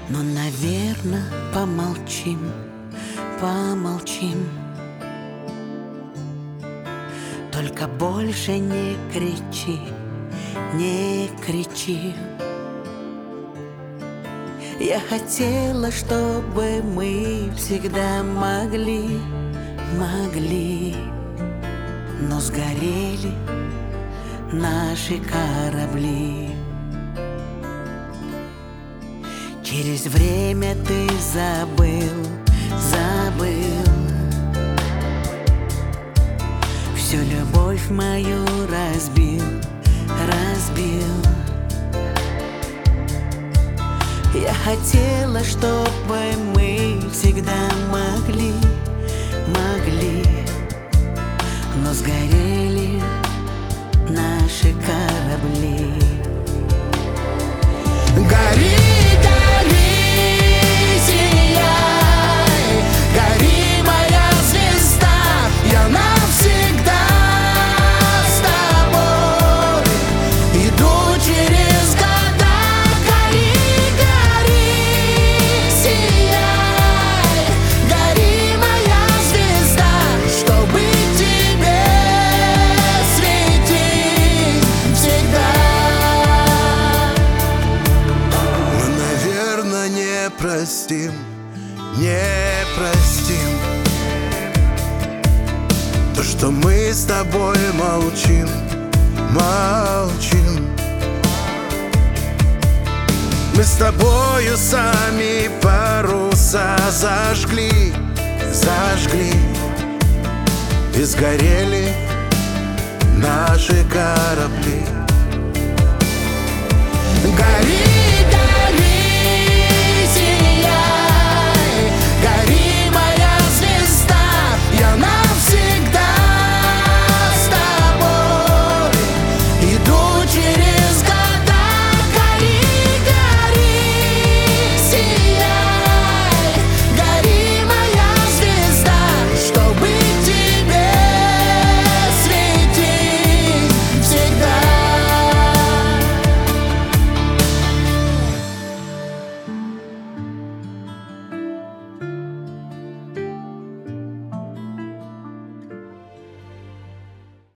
Но, наверно, помолчим, помолчим. Только больше не кричи, не кричи. Я хотела, чтобы мы всегда могли, но сгорели наши корабли. Через время ты забыл всю любовь мою разбил. Я хотела, чтобы мы всегда могли, но сгорели наши корабли. Гори, гори, сияй, гори, моя звезда, я навсегда с тобой иду через года. Гори, гори, сияй, гори, моя звезда, чтобы тебе светить всегда. Не простим то, что мы с тобой молчим. Мы с тобою сами паруса зажгли и сгорели наши корабли.